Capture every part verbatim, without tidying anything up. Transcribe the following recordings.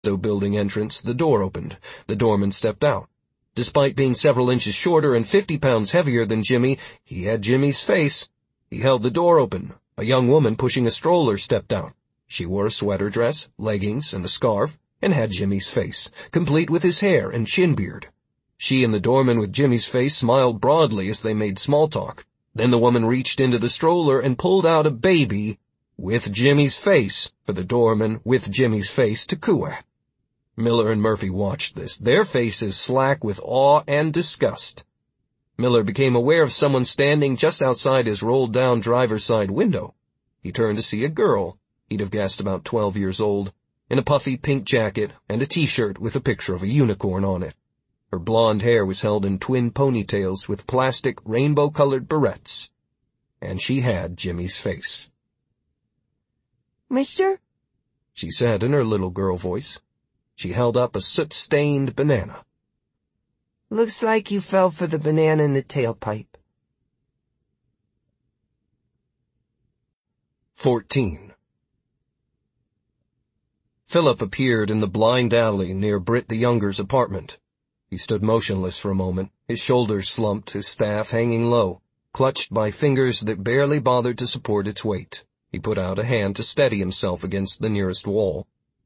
building entrance, the door opened. The doorman stepped out. Despite being several inches shorter and fifty pounds heavier than Jimmy, he had Jimmy's face. He held the door open. A young woman pushing a stroller stepped out. She wore a sweater dress, leggings, and a scarf, and had Jimmy's face, complete with his hair and chin beard. She and the doorman with Jimmy's face smiled broadly as they made small talk. Then the woman reached into the stroller and pulled out a baby with Jimmy's face for the doorman with Jimmy's face to coo at. Miller and Murphy watched this, their faces slack with awe and disgust. Miller became aware of someone standing just outside his rolled-down driver's side window. He turned to see a girl, he'd have guessed about twelve years old, in a puffy pink jacket and a t-shirt with a picture of a unicorn on it. Her blonde hair was held in twin ponytails with plastic rainbow-colored barrettes. And she had Jimmy's face. "Mister?" she said in her little girl voice. She held up a soot-stained banana. "Looks like you fell for the banana in the tailpipe." Fourteen. Philip appeared in the blind alley near Britt the Younger's apartment. He stood motionless for a moment, his shoulders slumped, his staff hanging low, clutched by fingers that barely bothered to support its weight. He put out a hand to steady himself against the nearest wall.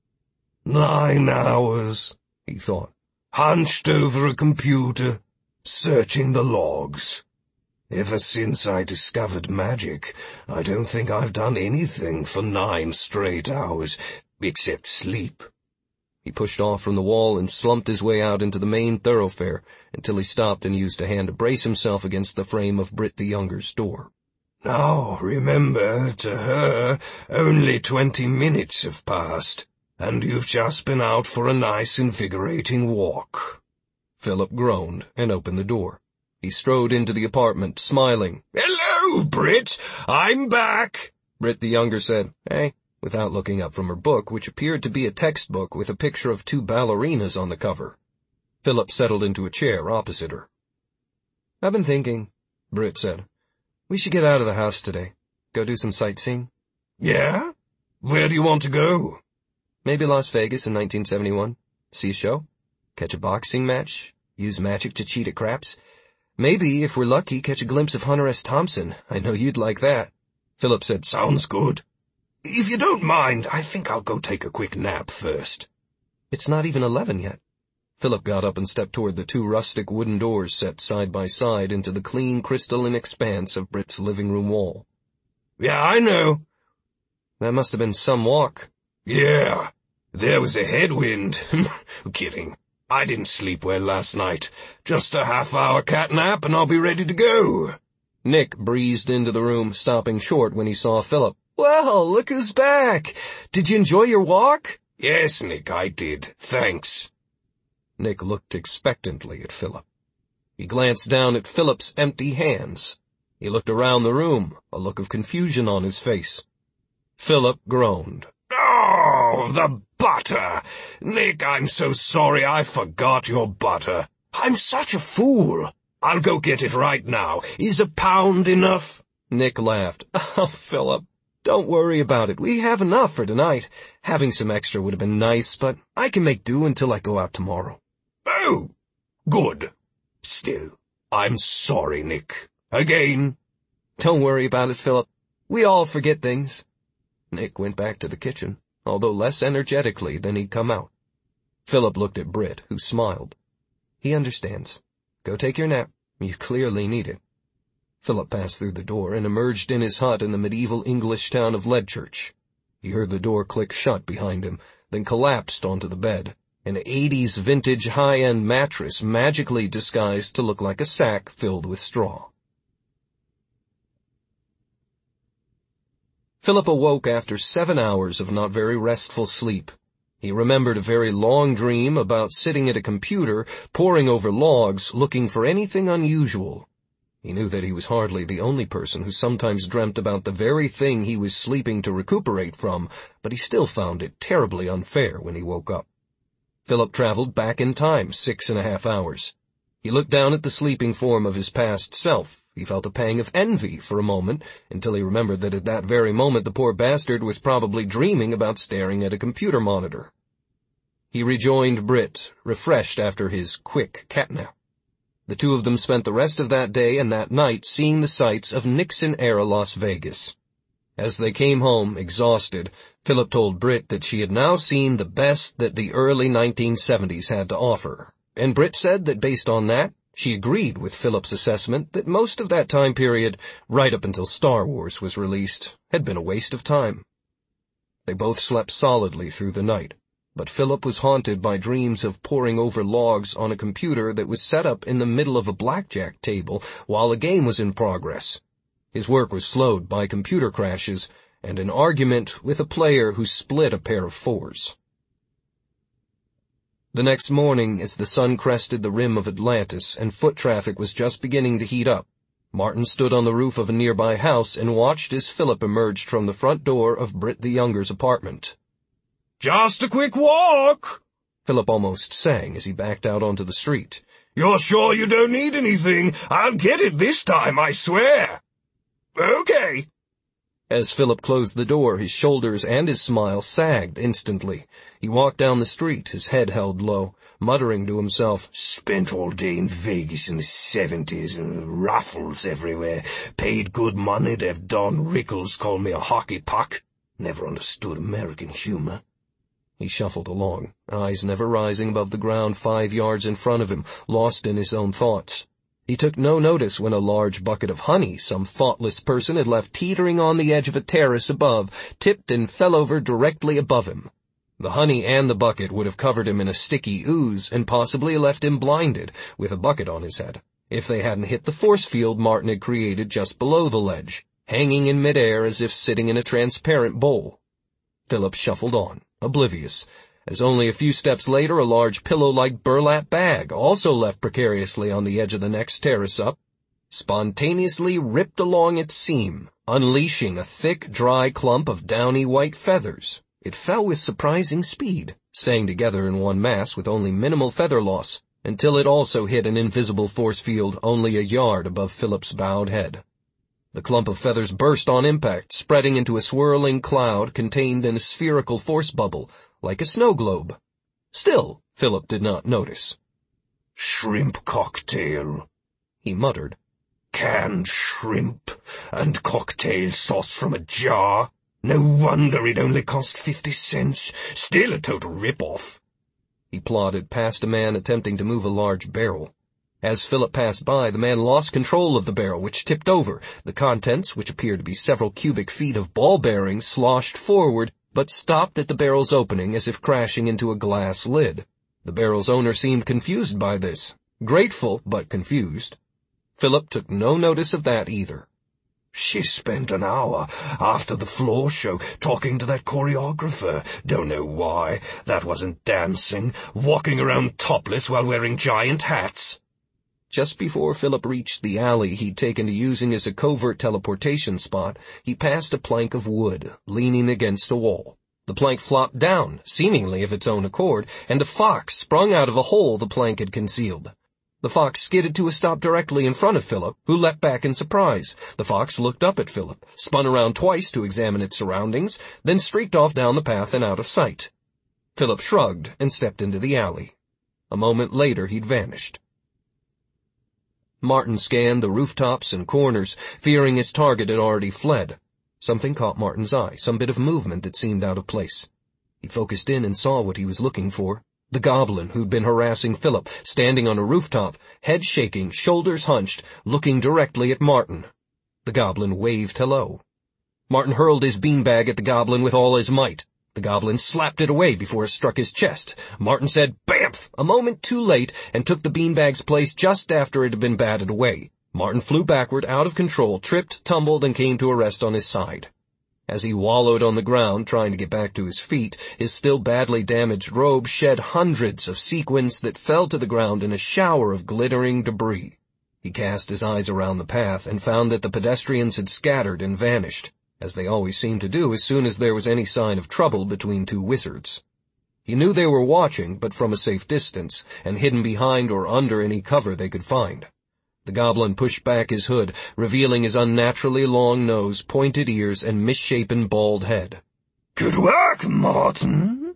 Nine hours, he thought, hunched over a computer, searching the logs. Ever since I discovered magic, I don't think I've done anything for nine straight hours, except sleep. He pushed off from the wall and slumped his way out into the main thoroughfare until he stopped and used a hand to brace himself against the frame of Britt the Younger's door. Now, remember, to her, only twenty minutes have passed, and you've just been out for a nice invigorating walk. Philip groaned and opened the door. He strode into the apartment, smiling. "Hello, Britt! I'm back!" Britt the Younger said, "Hey," without looking up from her book, which appeared to be a textbook with a picture of two ballerinas on the cover. Philip settled into a chair opposite her. "I've been thinking," Britt said. "We should get out of the house today. Go do some sightseeing." "Yeah? Where do you want to go?" "Maybe Las Vegas in nineteen seventy-one. See a show? Catch a boxing match? Use magic to cheat at craps? Maybe, if we're lucky, catch a glimpse of Hunter S. Thompson. I know you'd like that." Philip said, "Sounds good. If you don't mind, I think I'll go take a quick nap first." "It's not even eleven yet." Philip got up and stepped toward the two rustic wooden doors set side by side into the clean crystalline expanse of Britt's living room wall. "Yeah, I know." "That must have been some walk." "Yeah, there was a headwind." "Kidding. I didn't sleep well last night. Just a half-hour cat nap and I'll be ready to go." Nick breezed into the room, stopping short when he saw Philip. "Well, look who's back. Did you enjoy your walk?" "Yes, Nick, I did. Thanks." Nick looked expectantly at Philip. He glanced down at Philip's empty hands. He looked around the room, a look of confusion on his face. Philip groaned. "Oh, the butter! Nick, I'm so sorry I forgot your butter. I'm such a fool. I'll go get it right now. Is a pound enough?" Nick laughed. "Oh, Philip, don't worry about it. We have enough for tonight. Having some extra would have been nice, but I can make do until I go out tomorrow." "Oh, good. Still, I'm sorry, Nick. Again." "Don't worry about it, Philip. We all forget things." Nick went back to the kitchen, although less energetically than he'd come out. Philip looked at Britt, who smiled. "He understands. Go take your nap. You clearly need it." Philip passed through the door and emerged in his hut in the medieval English town of Leadchurch. He heard the door click shut behind him, then collapsed onto the bed, an eighties vintage high-end mattress magically disguised to look like a sack filled with straw. Philip awoke after seven hours of not very restful sleep. He remembered a very long dream about sitting at a computer, poring over logs, looking for anything unusual. He knew that he was hardly the only person who sometimes dreamt about the very thing he was sleeping to recuperate from, but he still found it terribly unfair when he woke up. Philip traveled back in time six and a half hours. He looked down at the sleeping form of his past self. He felt a pang of envy for a moment, until he remembered that at that very moment the poor bastard was probably dreaming about staring at a computer monitor. He rejoined Britt, refreshed after his quick catnap. The two of them spent the rest of that day and that night seeing the sights of Nixon-era Las Vegas. As they came home, exhausted, Philip told Britt that she had now seen the best that the early nineteen seventies had to offer, and Britt said that based on that, she agreed with Philip's assessment that most of that time period, right up until Star Wars was released, had been a waste of time. They both slept solidly through the night, but Philip was haunted by dreams of poring over logs on a computer that was set up in the middle of a blackjack table while a game was in progress. His work was slowed by computer crashes and an argument with a player who split a pair of fours. The next morning, as the sun crested the rim of Atlantis and foot traffic was just beginning to heat up, Martin stood on the roof of a nearby house and watched as Philip emerged from the front door of Britt the Younger's apartment. "Just a quick walk," Philip almost sang as he backed out onto the street. "You're sure you don't need anything? I'll get it this time, I swear." "Okay." As Philip closed the door, his shoulders and his smile sagged instantly. He walked down the street, his head held low, muttering to himself, "Spent all day in Vegas in the seventies, and raffles everywhere. Paid good money to have Don Rickles call me a hockey puck. Never understood American humor." He shuffled along, eyes never rising above the ground five yards in front of him, lost in his own thoughts. He took no notice when a large bucket of honey some thoughtless person had left teetering on the edge of a terrace above tipped and fell over directly above him. The honey and the bucket would have covered him in a sticky ooze and possibly left him blinded, with a bucket on his head, if they hadn't hit the force field Martin had created just below the ledge, hanging in midair as if sitting in a transparent bowl. Philip shuffled on, oblivious, as only a few steps later a large pillow-like burlap bag, also left precariously on the edge of the next terrace up, spontaneously ripped along its seam, unleashing a thick, dry clump of downy white feathers. It fell with surprising speed, staying together in one mass with only minimal feather loss, until it also hit an invisible force field only a yard above Philip's bowed head. The clump of feathers burst on impact, spreading into a swirling cloud contained in a spherical force bubble, like a snow globe. Still, Philip did not notice. "Shrimp cocktail," he muttered. "Canned shrimp and cocktail sauce from a jar. No wonder it only cost fifty cents. Still a total rip-off." He plodded past a man attempting to move a large barrel. As Philip passed by, the man lost control of the barrel, which tipped over. The contents, which appeared to be several cubic feet of ball bearings, sloshed forward, but stopped at the barrel's opening as if crashing into a glass lid. The barrel's owner seemed confused by this. Grateful, but confused. Philip took no notice of that either. "She spent an hour after the floor show talking to that choreographer. Don't know why. That wasn't dancing. Walking around topless while wearing giant hats." Just before Philip reached the alley he'd taken to using as a covert teleportation spot, he passed a plank of wood, leaning against a wall. The plank flopped down, seemingly of its own accord, and a fox sprung out of a hole the plank had concealed. The fox skidded to a stop directly in front of Philip, who leapt back in surprise. The fox looked up at Philip, spun around twice to examine its surroundings, then streaked off down the path and out of sight. Philip shrugged and stepped into the alley. A moment later he'd vanished. Martin scanned the rooftops and corners, fearing his target had already fled. Something caught Martin's eye, some bit of movement that seemed out of place. He focused in and saw what he was looking for. The goblin who'd been harassing Philip, standing on a rooftop, head shaking, shoulders hunched, looking directly at Martin. The goblin waved hello. Martin hurled his beanbag at the goblin with all his might. The goblin slapped it away before it struck his chest. Martin said, "Bamf!" a moment too late, and took the beanbag's place just after it had been batted away. Martin flew backward, out of control, tripped, tumbled, and came to a rest on his side. As he wallowed on the ground, trying to get back to his feet, his still badly damaged robe shed hundreds of sequins that fell to the ground in a shower of glittering debris. He cast his eyes around the path and found that the pedestrians had scattered and vanished, as they always seemed to do as soon as there was any sign of trouble between two wizards. He knew they were watching, but from a safe distance, and hidden behind or under any cover they could find. The goblin pushed back his hood, revealing his unnaturally long nose, pointed ears, and misshapen bald head. "Good work, Martin,"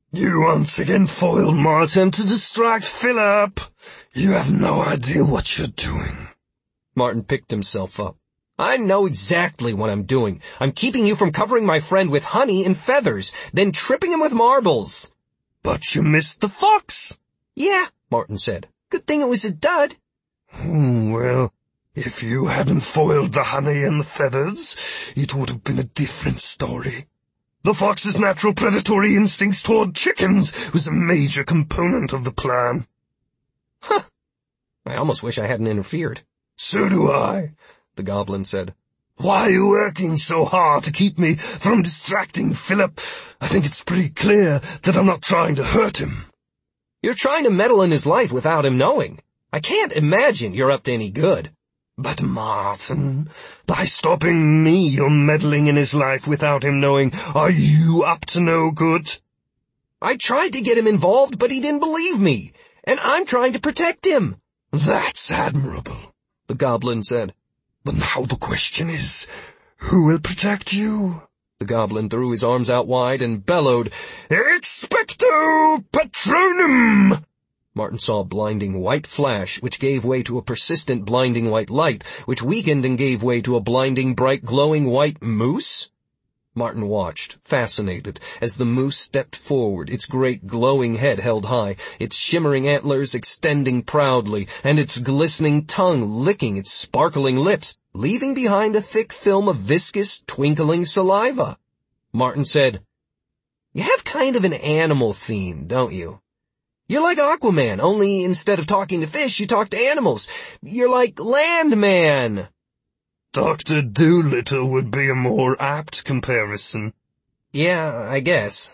You once again foiled my attempt to distract Philip. You have no idea what you're doing. Martin picked himself up. I know exactly what I'm doing. I'm keeping you from covering my friend with honey and feathers, then tripping him with marbles. But you missed the fox. Yeah, Martin said. Good thing it was a dud. Hmm, well, if you hadn't foiled the honey and the feathers, it would have been a different story. The fox's natural predatory instincts toward chickens was a major component of the plan. Huh. I almost wish I hadn't interfered. So do I, the goblin said. Why are you working so hard to keep me from distracting Philip? I think it's pretty clear that I'm not trying to hurt him. You're trying to meddle in his life without him knowing. I can't imagine you're up to any good. But Martin, by stopping me from meddling in his life without him knowing, are you up to no good? I tried to get him involved, but he didn't believe me, and I'm trying to protect him. That's admirable, the goblin said. But now the question is, who will protect you? The goblin threw his arms out wide and bellowed, Expecto Patronum! Martin saw a blinding white flash, which gave way to a persistent blinding white light, which weakened and gave way to a blinding, bright, glowing white moose. Martin watched, fascinated, as the moose stepped forward, its great glowing head held high, its shimmering antlers extending proudly, and its glistening tongue licking its sparkling lips, leaving behind a thick film of viscous, twinkling saliva. Martin said, You have kind of an animal theme, don't you? You're like Aquaman, only instead of talking to fish, you talk to animals. You're like Landman. Doctor Dolittle would be a more apt comparison. Yeah, I guess.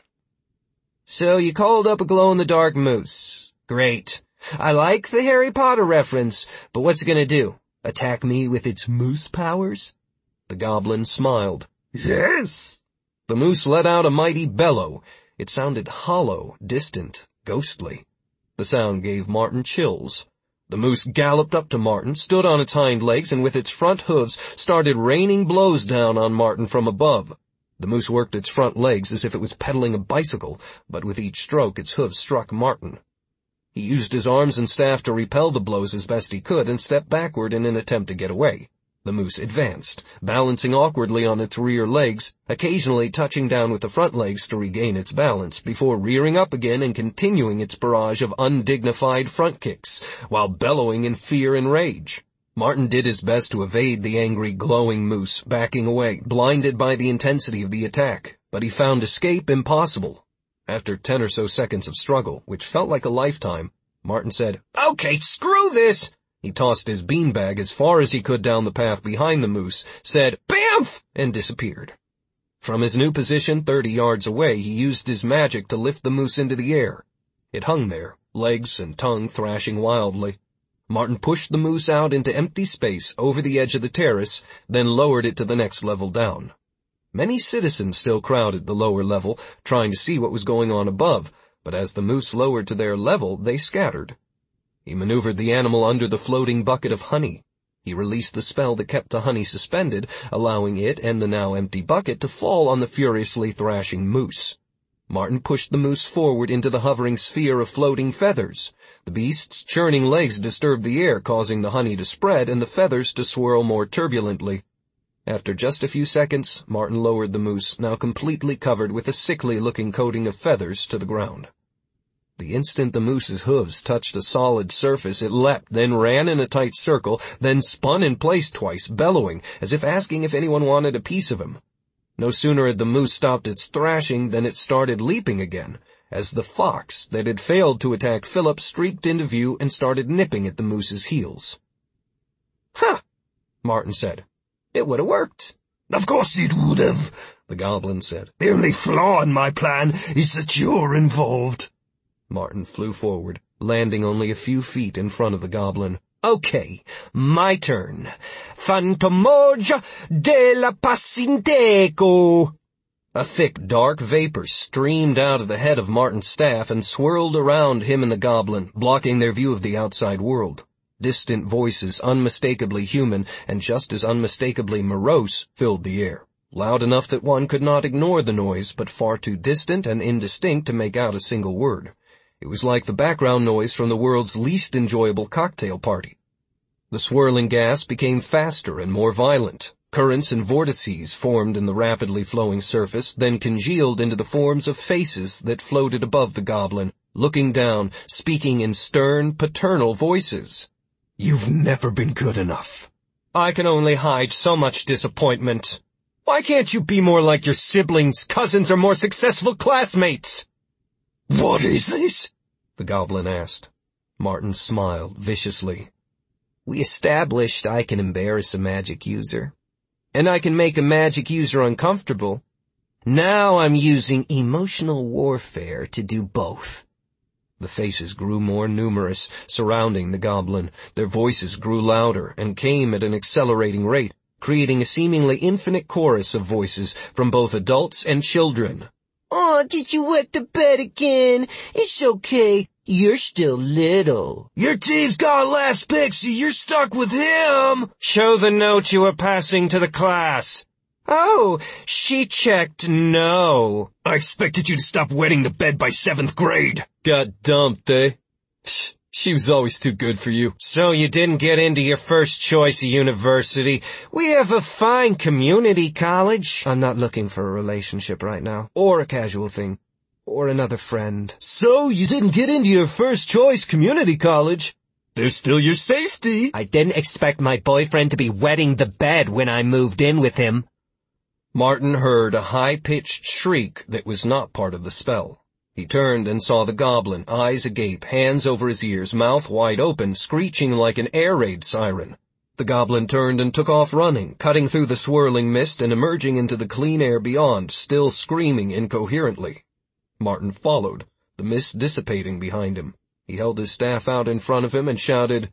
So you called up a glow-in-the-dark moose. Great. I like the Harry Potter reference, but what's it gonna do? Attack me with its moose powers? The goblin smiled. Yes. The moose let out a mighty bellow. It sounded hollow, distant, ghostly. The sound gave Martin chills. The moose galloped up to Martin, stood on its hind legs, and with its front hooves started raining blows down on Martin from above. The moose worked its front legs as if it was pedaling a bicycle, but with each stroke its hooves struck Martin. He used his arms and staff to repel the blows as best he could and stepped backward in an attempt to get away. The moose advanced, balancing awkwardly on its rear legs, occasionally touching down with the front legs to regain its balance, before rearing up again and continuing its barrage of undignified front kicks, while bellowing in fear and rage. Martin did his best to evade the angry, glowing moose, backing away, blinded by the intensity of the attack, but he found escape impossible. After ten or so seconds of struggle, which felt like a lifetime, Martin said, Okay, screw this! He tossed his beanbag as far as he could down the path behind the moose, said, Bamf! And disappeared. From his new position thirty yards away, he used his magic to lift the moose into the air. It hung there, legs and tongue thrashing wildly. Martin pushed the moose out into empty space over the edge of the terrace, then lowered it to the next level down. Many citizens still crowded the lower level, trying to see what was going on above, but as the moose lowered to their level, they scattered. He maneuvered the animal under the floating bucket of honey. He released the spell that kept the honey suspended, allowing it and the now empty bucket to fall on the furiously thrashing moose. Martin pushed the moose forward into the hovering sphere of floating feathers. The beast's churning legs disturbed the air, causing the honey to spread and the feathers to swirl more turbulently. After just a few seconds, Martin lowered the moose, now completely covered with a sickly-looking coating of feathers, to the ground. The instant the moose's hooves touched a solid surface, it leapt, then ran in a tight circle, then spun in place twice, bellowing, as if asking if anyone wanted a piece of him. No sooner had the moose stopped its thrashing than it started leaping again, as the fox that had failed to attack Philip streaked into view and started nipping at the moose's heels. Huh, Martin said. It would have worked. Of course it would have, the goblin said. The only flaw in my plan is that you're involved. Martin flew forward, landing only a few feet in front of the goblin. Okay, my turn. Phantomoja de la Pacinteco. A thick, dark vapor streamed out of the head of Martin's staff and swirled around him and the goblin, blocking their view of the outside world. Distant voices, unmistakably human and just as unmistakably morose, filled the air. loud enough that one could not ignore the noise, but far too distant and indistinct to make out a single word. It was like the background noise from the world's least enjoyable cocktail party. The swirling gas became faster and more violent. Currents and vortices formed in the rapidly flowing surface, then congealed into the forms of faces that floated above the goblin, looking down, speaking in stern, paternal voices. "You've never been good enough." "I can only hide so much disappointment. Why can't you be more like your siblings, cousins, or more successful classmates?" "What is this?" the goblin asked. Martin smiled viciously. "We established I can embarrass a magic user. And I can make a magic user uncomfortable. Now I'm using emotional warfare to do both." The faces grew more numerous, surrounding the goblin. Their voices grew louder and came at an accelerating rate, creating a seemingly infinite chorus of voices from both adults and children. "Oh, did you wet the bed again? It's okay. You're still little." "Your team's got last pick, so you're stuck with him." "Show the note you were passing to the class." "Oh, she checked no." "I expected you to stop wetting the bed by seventh grade." "Got dumped, eh? She was always too good for you." "So you didn't get into your first choice university. We have a fine community college." "I'm not looking for a relationship right now, or a casual thing, or another friend." "So you didn't get into your first choice community college. There's still your safety." "I didn't expect my boyfriend to be wetting the bed when I moved in with him." Martin heard a high-pitched shriek that was not part of the spell. He turned and saw the goblin, eyes agape, hands over his ears, mouth wide open, screeching like an air raid siren. The goblin turned and took off running, cutting through the swirling mist and emerging into the clean air beyond, still screaming incoherently. Martin followed, the mist dissipating behind him. He held his staff out in front of him and shouted,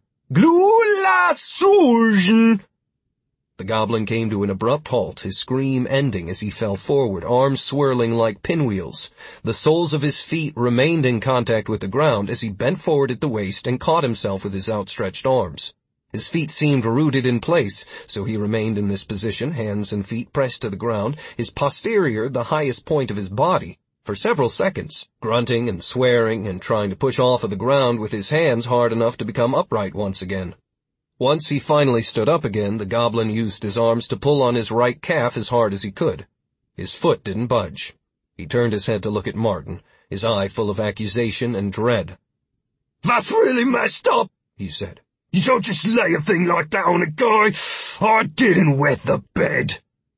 "Glula Surgeon!" The goblin came to an abrupt halt, his scream ending as he fell forward, arms swirling like pinwheels. The soles of his feet remained in contact with the ground as he bent forward at the waist and caught himself with his outstretched arms. His feet seemed rooted in place, so he remained in this position, hands and feet pressed to the ground, his posterior the highest point of his body, for several seconds, grunting and swearing and trying to push off of the ground with his hands hard enough to become upright once again. Once he finally stood up again, the goblin used his arms to pull on his right calf as hard as he could. His foot didn't budge. He turned his head to look at Martin, his eye full of accusation and dread. "That's really messed up," he said. "You don't just lay a thing like that on a guy. I didn't wet the bed."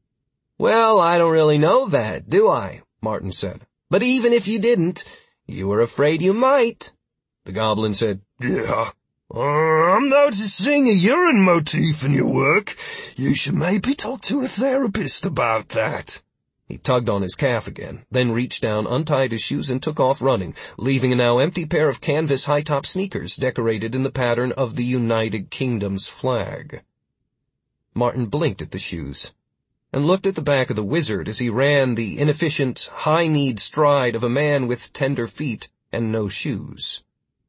"Well, I don't really know that, do I?" Martin said. "But even if you didn't, you were afraid you might." The goblin said, "Yeah. Uh, I'm noticing a urine motif in your work. You should maybe talk to a therapist about that." He tugged on his calf again, then reached down, untied his shoes, and took off running, leaving a now empty pair of canvas high-top sneakers decorated in the pattern of the United Kingdom's flag. Martin blinked at the shoes, and looked at the back of the wizard as he ran the inefficient, high-kneed stride of a man with tender feet and no shoes.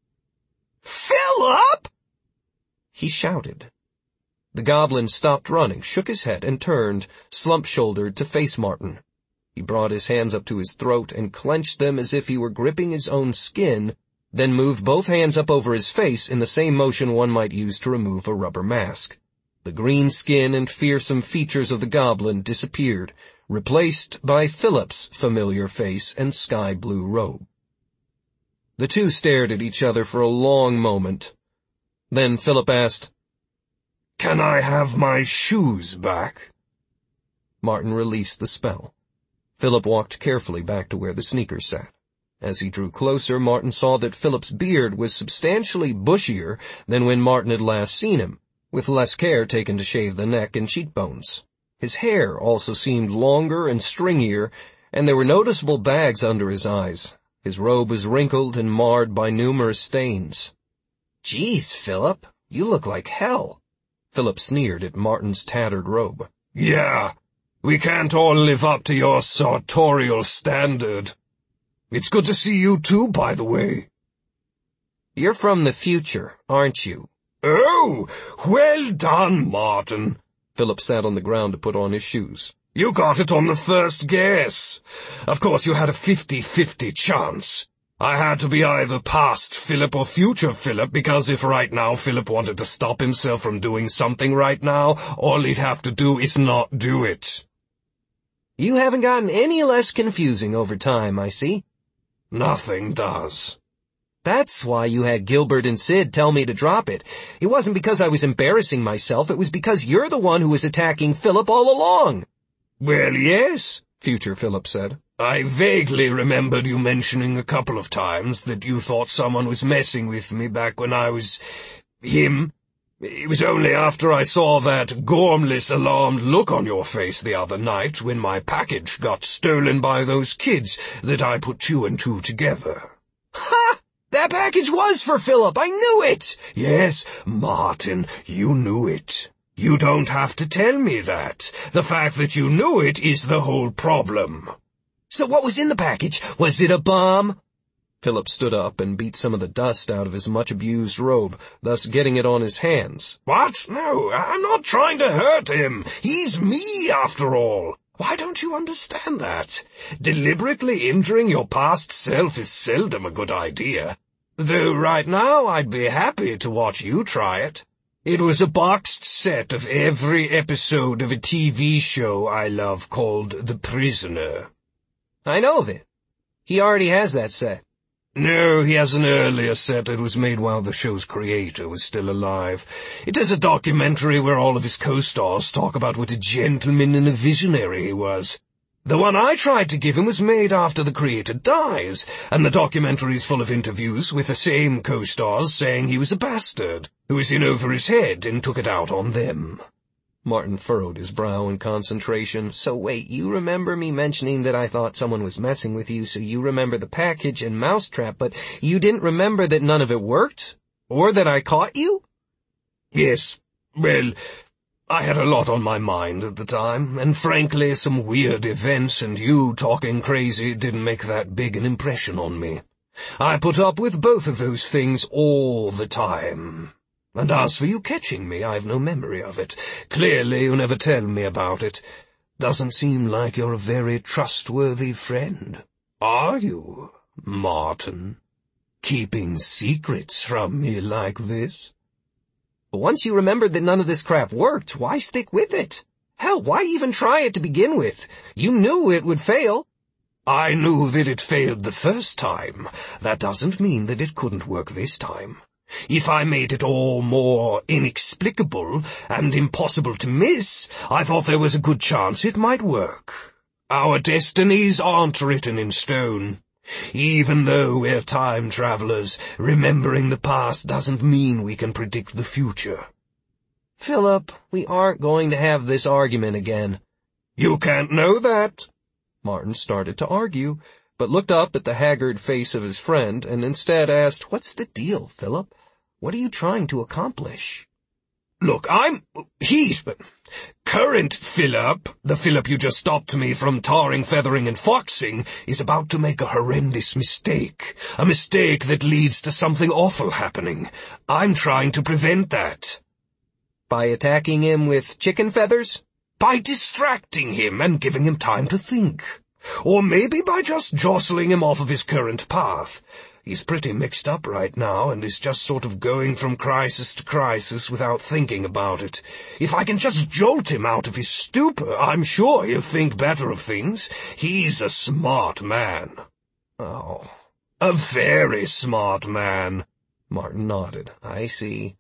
"Philip!" he shouted. The goblin stopped running, shook his head, and turned, slump-shouldered, to face Martin. He brought his hands up to his throat and clenched them as if he were gripping his own skin, then moved both hands up over his face in the same motion one might use to remove a rubber mask. The green skin and fearsome features of the goblin disappeared, replaced by Philip's familiar face and sky-blue robe. The two stared at each other for a long moment. Then Philip asked, "Can I have my shoes back?" Martin released the spell. Philip walked carefully back to where the sneakers sat. As he drew closer, Martin saw that Philip's beard was substantially bushier than when Martin had last seen him, with less care taken to shave the neck and cheekbones. His hair also seemed longer and stringier, and there were noticeable bags under his eyes. His robe was wrinkled and marred by numerous stains. "Geez, Philip, you look like hell." Philip sneered at Martin's tattered robe. "Yeah, we can't all live up to your sartorial standard. It's good to see you too, by the way." "You're from the future, aren't you?" "Oh, well done, Martin." Philip sat on the ground to put on his shoes. You got it on the first guess. Of course, you had a fifty-fifty chance. I had to be either past Philip or future Philip, because if right now Philip wanted to stop himself from doing something right now, all he'd have to do is not do it. You haven't gotten any less confusing over time, I see. Nothing does. That's why you had Gilbert and Sid tell me to drop it. It wasn't because I was embarrassing myself, it was because you're the one who was attacking Philip all along. Well, yes, future Philip said. I vaguely remembered you mentioning a couple of times that you thought someone was messing with me back when I was him. It was only after I saw that gormless, alarmed look on your face the other night when my package got stolen by those kids that I put two and two together. Ha! That package was for Philip! I knew it! Yes, Martin, you knew it. You don't have to tell me that. The fact that you knew it is the whole problem. So what was in the package? Was it a bomb? Philip stood up and beat some of the dust out of his much-abused robe, thus getting it on his hands. What? No, I'm not trying to hurt him. He's me, after all. Why don't you understand that? Deliberately injuring your past self is seldom a good idea. Though right now I'd be happy to watch you try it. It was a boxed set of every episode of a T V show I love called The Prisoner. I know of it. He already has that set. No, he has an earlier set that was made while the show's creator was still alive. It is a documentary where all of his co-stars talk about what a gentleman and a visionary he was. The one I tried to give him was made after the creator dies, and the documentary is full of interviews with the same co-stars saying he was a bastard, who was in over his head and took it out on them. Martin furrowed his brow in concentration. So wait, you remember me mentioning that I thought someone was messing with you, so you remember the package and mousetrap, but you didn't remember that none of it worked? Or that I caught you? Yes. Well, I had a lot on my mind at the time, and frankly some weird events and you talking crazy didn't make that big an impression on me. I put up with both of those things all the time. And as for you catching me, I've no memory of it. Clearly you never tell me about it. Doesn't seem like you're a very trustworthy friend. Are you, Martin? Keeping secrets from me like this? But once you remembered that none of this crap worked, why stick with it? Hell, why even try it to begin with? You knew it would fail. I knew that it failed the first time. That doesn't mean that it couldn't work this time. If I made it all more inexplicable and impossible to miss, I thought there was a good chance it might work. Our destinies aren't written in stone. Even though we're time travelers, remembering the past doesn't mean we can predict the future. Philip, we aren't going to have this argument again. You can't know that. Martin started to argue, but looked up at the haggard face of his friend and instead asked, "What's the deal, Philip? What are you trying to accomplish?" Look, I'm... he's... current Philip, the Philip you just stopped me from tarring, feathering, and foxing, is about to make a horrendous mistake. A mistake that leads to something awful happening. I'm trying to prevent that. By attacking him with chicken feathers? By distracting him and giving him time to think. Or maybe by just jostling him off of his current path. He's pretty mixed up right now and is just sort of going from crisis to crisis without thinking about it. If I can just jolt him out of his stupor, I'm sure he'll think better of things. He's a smart man. Oh, a very smart man. Martin nodded. I see.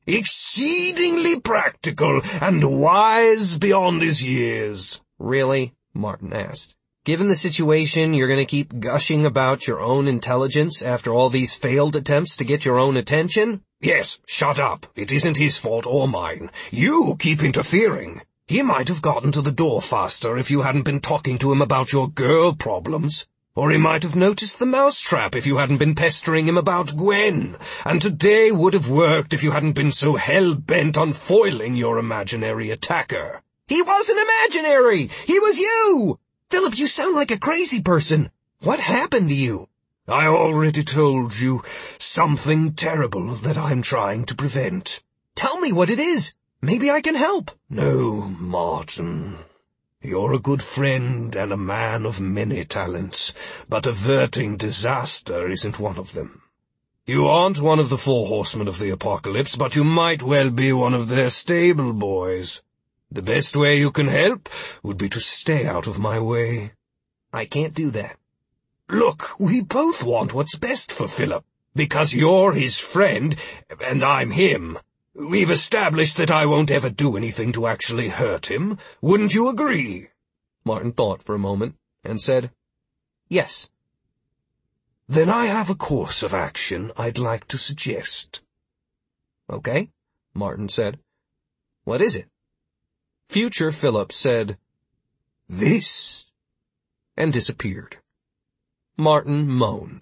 Exceedingly practical and wise beyond his years. Really? Martin asked. Given the situation, you're going to keep gushing about your own intelligence after all these failed attempts to get your own attention? Yes, shut up. It isn't his fault or mine. You keep interfering. He might have gotten to the door faster if you hadn't been talking to him about your girl problems. Or he might have noticed the mousetrap if you hadn't been pestering him about Gwen. And today would have worked if you hadn't been so hell-bent on foiling your imaginary attacker. He wasn't imaginary! He was you! Philip, you sound like a crazy person. What happened to you? I already told you. Something terrible that I'm trying to prevent. Tell me what it is. Maybe I can help. No, Martin. You're a good friend and a man of many talents, but averting disaster isn't one of them. You aren't one of the four horsemen of the apocalypse, but you might well be one of their stable boys. The best way you can help would be to stay out of my way. I can't do that. Look, we both want what's best for Philip, because you're his friend, and I'm him. We've established that I won't ever do anything to actually hurt him. Wouldn't you agree? Martin thought for a moment, and said, Yes. Then I have a course of action I'd like to suggest. Okay, Martin said. What is it? Future Philip said, This, and disappeared. Martin moaned.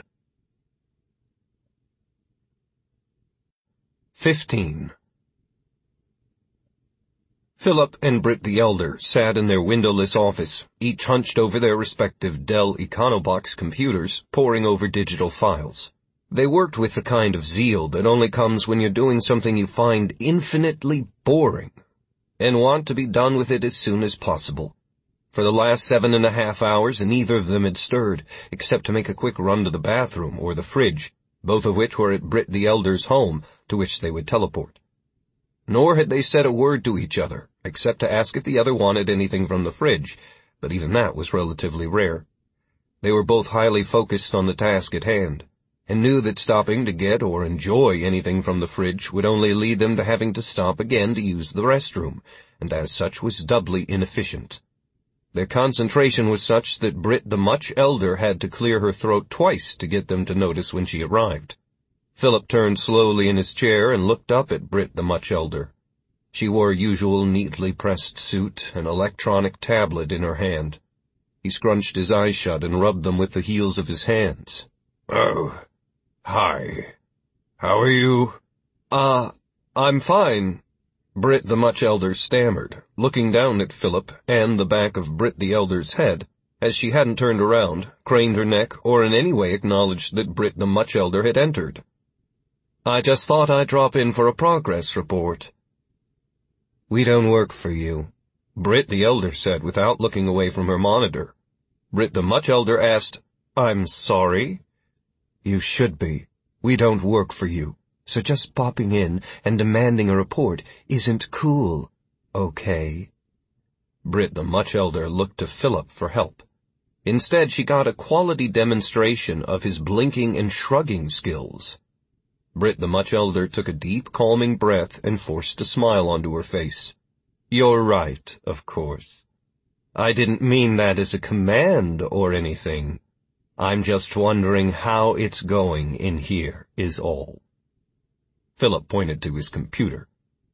Fifteen. Philip and Britt the Elder sat in their windowless office, each hunched over their respective Dell Econobox computers, poring over digital files. They worked with the kind of zeal that only comes when you're doing something you find infinitely boring, and want to be done with it as soon as possible. For the last seven and a half hours, neither of them had stirred, except to make a quick run to the bathroom or the fridge, both of which were at Britt the Elder's home, to which they would teleport. Nor had they said a word to each other, except to ask if the other wanted anything from the fridge, but even that was relatively rare. They were both highly focused on the task at hand, and knew that stopping to get or enjoy anything from the fridge would only lead them to having to stop again to use the restroom, and as such was doubly inefficient. Their concentration was such that Britt the much elder had to clear her throat twice to get them to notice when she arrived. Philip turned slowly in his chair and looked up at Britt the much elder. She wore a usual neatly pressed suit, an electronic tablet in her hand. He scrunched his eyes shut and rubbed them with the heels of his hands. Oh, hi. How are you? Uh, I'm fine, Britt the much elder stammered, looking down at Philip and the back of Britt the elder's head, as she hadn't turned around, craned her neck, or in any way acknowledged that Britt the much elder had entered. I just thought I'd drop in for a progress report. We don't work for you, Britt the elder said without looking away from her monitor. Britt the much elder asked, I'm sorry? You should be. We don't work for you, so just popping in and demanding a report isn't cool, okay? Britt the much elder looked to Philip for help. Instead, she got a quality demonstration of his blinking and shrugging skills. Britt the much elder took a deep, calming breath and forced a smile onto her face. You're right, of course. I didn't mean that as a command or anything. I'm just wondering how it's going in here, is all. Philip pointed to his computer.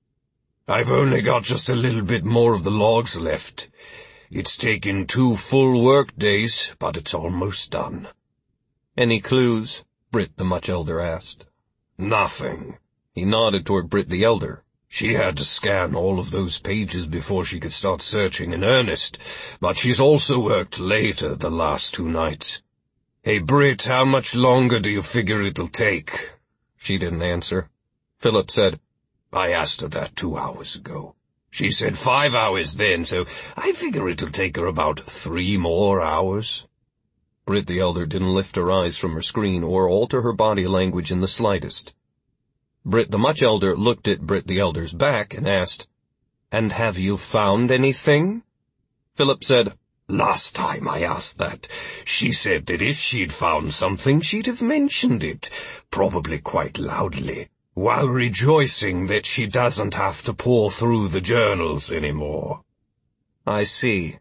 I've only got just a little bit more of the logs left. It's taken two full work days, but it's almost done. Any clues? Britt the much elder asked. Nothing. He nodded toward Britt the elder. She had to scan all of those pages before she could start searching in earnest, but she's also worked later the last two nights. Hey, Britt, how much longer do you figure it'll take? She didn't answer. Philip said, I asked her that two hours ago. She said five hours then, so I figure it'll take her about three more hours. Britt the elder didn't lift her eyes from her screen or alter her body language in the slightest. Britt the much elder looked at Britt the elder's back and asked, And have you found anything? Philip said, Last time I asked that, she said that if she'd found something, she'd have mentioned it, probably quite loudly, while rejoicing that she doesn't have to pore through the journals anymore. I see.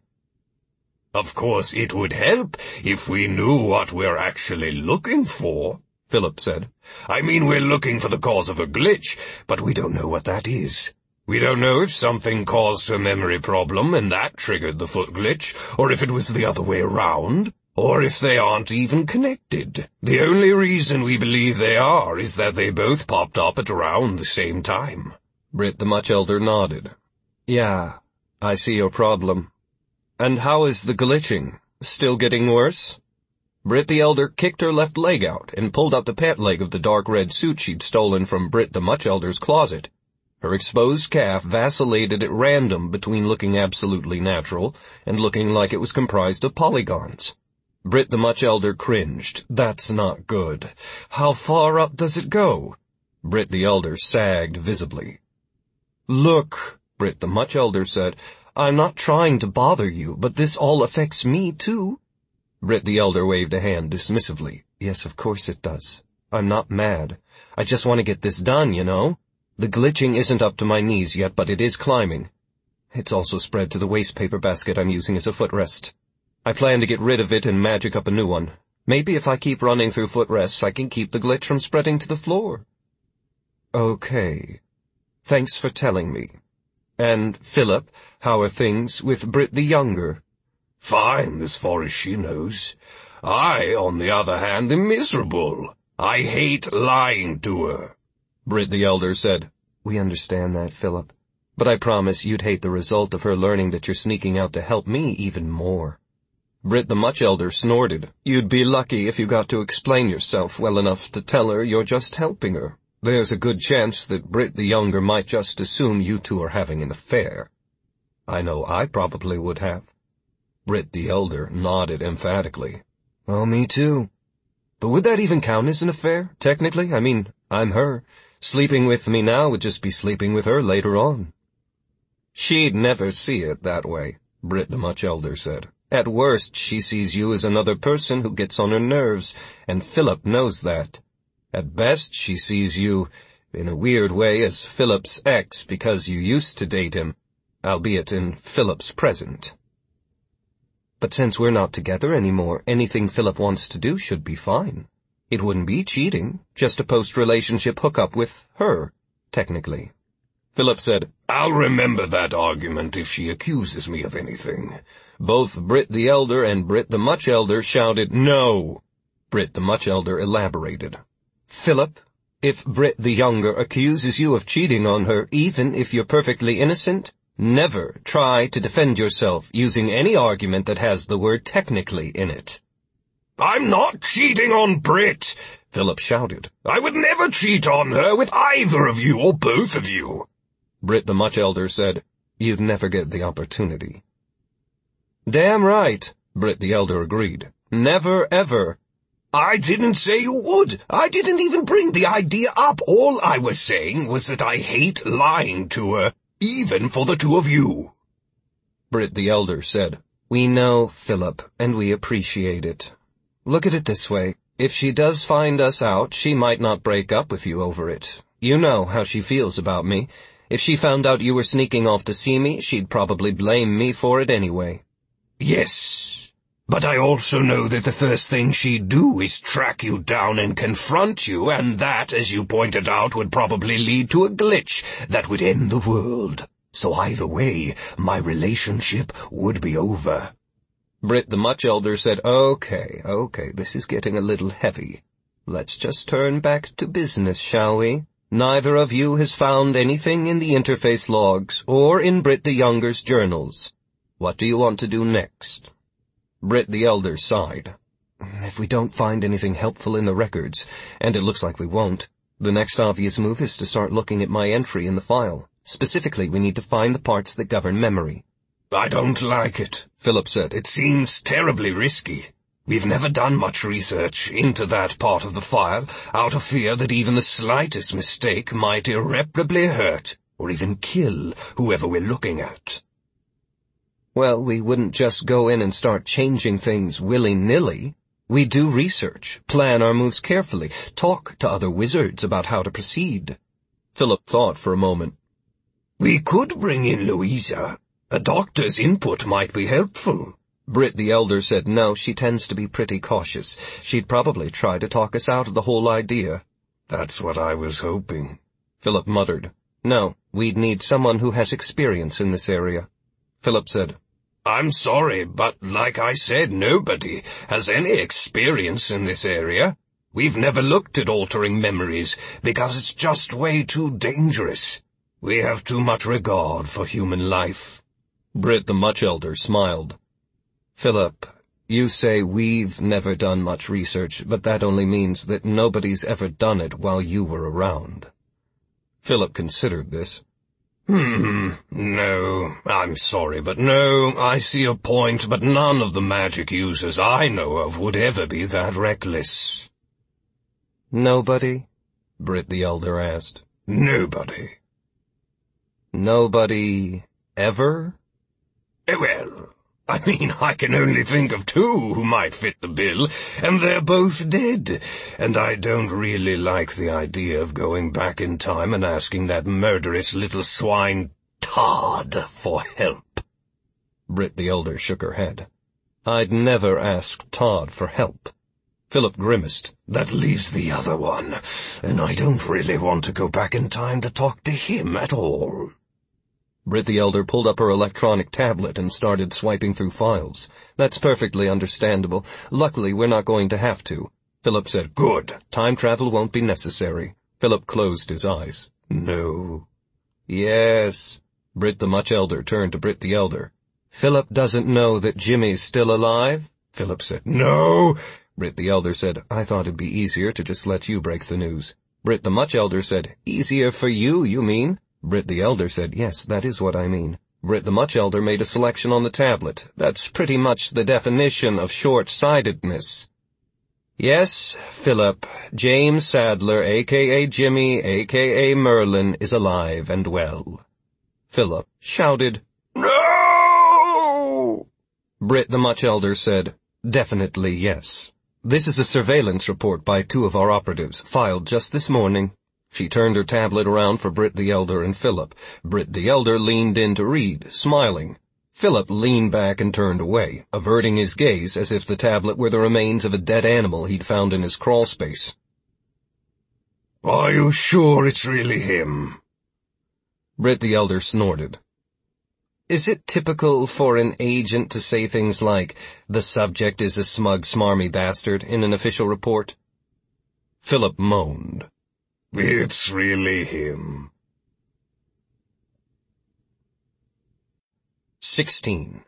Of course, it would help if we knew what we're actually looking for, Philip said. I mean, we're looking for the cause of a glitch, but we don't know what that is. We don't know if something caused her memory problem and that triggered the foot glitch, or if it was the other way around, or if they aren't even connected. The only reason we believe they are is that they both popped up at around the same time. Britt the much elder nodded. Yeah, I see your problem. And how is the glitching? Still getting worse? Britt the elder kicked her left leg out and pulled up the pant leg of the dark red suit she'd stolen from Britt the much elder's closet. Her exposed calf vacillated at random between looking absolutely natural and looking like it was comprised of polygons. Britt the much elder cringed. That's not good. How far up does it go? Britt the elder sagged visibly. Look, Britt the much elder said, I'm not trying to bother you, but this all affects me too. Britt the elder waved a hand dismissively. Yes, of course it does. I'm not mad. I just want to get this done, you know? The glitching isn't up to my knees yet, but it is climbing. It's also spread to the waste paper basket I'm using as a footrest. I plan to get rid of it and magic up a new one. Maybe if I keep running through footrests, I can keep the glitch from spreading to the floor. Okay. Thanks for telling me. And, Philip, how are things with Britt the Younger? Fine, as far as she knows. I, on the other hand, am miserable. I hate lying to her. Britt the Elder said, We understand that, Philip. But I promise you'd hate the result of her learning that you're sneaking out to help me even more. Britt the much elder snorted. You'd be lucky if you got to explain yourself well enough to tell her you're just helping her. There's a good chance that Britt the Younger might just assume you two are having an affair. I know I probably would have. Britt the Elder nodded emphatically. Well, me too. But would that even count as an affair? Technically, I mean, I'm her. Sleeping with me now would just be sleeping with her later on. She'd never see it that way, Britt the much elder said. At worst, she sees you as another person who gets on her nerves, and Philip knows that. At best, she sees you, in a weird way, as Philip's ex because you used to date him, albeit in Philip's present. But since we're not together anymore, anything Philip wants to do should be fine. It wouldn't be cheating, just a post-relationship hookup with her, technically. Philip said, I'll remember that argument if she accuses me of anything. Both Britt the Elder and Britt the much elder shouted, No! Britt the much elder elaborated. Philip, if Britt the Younger accuses you of cheating on her, even if you're perfectly innocent, never try to defend yourself using any argument that has the word technically in it. I'm not cheating on Britt, Philip shouted. I would never cheat on her with either of you or both of you. Britt the much elder said, You'd never get the opportunity. Damn right, Britt the Elder agreed. Never ever. I didn't say you would. I didn't even bring the idea up. All I was saying was that I hate lying to her, even for the two of you. Britt the Elder said, We know, Philip, and we appreciate it. Look at it this way. If she does find us out, she might not break up with you over it. You know how she feels about me. If she found out you were sneaking off to see me, she'd probably blame me for it anyway. Yes, but I also know that the first thing she'd do is track you down and confront you, and that, as you pointed out, would probably lead to a glitch that would end the world. So either way, my relationship would be over. Britt the much elder said, Okay, okay, this is getting a little heavy. Let's just turn back to business, shall we? Neither of you has found anything in the interface logs or in Britt the Younger's journals. What do you want to do next? Britt the Elder sighed. If we don't find anything helpful in the records, and it looks like we won't, the next obvious move is to start looking at my entry in the file. Specifically, we need to find the parts that govern memory. I don't like it, Philip said. It seems terribly risky. We've never done much research into that part of the file, out of fear that even the slightest mistake might irreparably hurt, or even kill, whoever we're looking at. Well, we wouldn't just go in and start changing things willy-nilly. We do research, plan our moves carefully, talk to other wizards about how to proceed. Philip thought for a moment. We could bring in Louisa. A doctor's input might be helpful. Britt the Elder said no, she tends to be pretty cautious. She'd probably try to talk us out of the whole idea. That's what I was hoping. Philip muttered. No, we'd need someone who has experience in this area. Philip said, I'm sorry, but like I said, nobody has any experience in this area. We've never looked at altering memories because it's just way too dangerous. We have too much regard for human life. Britt the much elder smiled. Philip, you say we've never done much research, but that only means that nobody's ever done it while you were around. Philip considered this. Hmm, no, I'm sorry, but no, I see a point, but none of the magic users I know of would ever be that reckless. Nobody? Britt the Elder asked. Nobody. Nobody ever? Well, I mean, I can only think of two who might fit the bill, and they're both dead, and I don't really like the idea of going back in time and asking that murderous little swine Todd for help. Britt the Elder shook her head. I'd never asked Todd for help. Philip grimaced. That leaves the other one, and I don't really want to go back in time to talk to him at all. Britt the Elder pulled up her electronic tablet and started swiping through files. That's perfectly understandable. Luckily, we're not going to have to. Philip said, Good. Time travel won't be necessary. Philip closed his eyes. No. Yes. Britt the Much Elder turned to Britt the Elder. Philip doesn't know that Jimmy's still alive? Philip said, No. Britt the Elder said, I thought it'd be easier to just let you break the news. Britt the Much Elder said, Easier for you, you mean? Britt the Elder said, Yes, that is what I mean. Britt the Much Elder made a selection on the tablet. That's pretty much the definition of short-sightedness. Yes, Philip, James Sadler, a k a. Jimmy, a k a. Merlin, is alive and well. Philip shouted, No! Britt the Much Elder said, Definitely yes. This is a surveillance report by two of our operatives, filed just this morning. She turned her tablet around for Britt the Elder and Philip. Britt the Elder leaned in to read, smiling. Philip leaned back and turned away, averting his gaze as if the tablet were the remains of a dead animal he'd found in his crawl space. Are you sure it's really him? Britt the Elder snorted. Is it typical for an agent to say things like, the subject is a smug, smarmy bastard in an official report? Philip moaned. It's really him. Sixteen.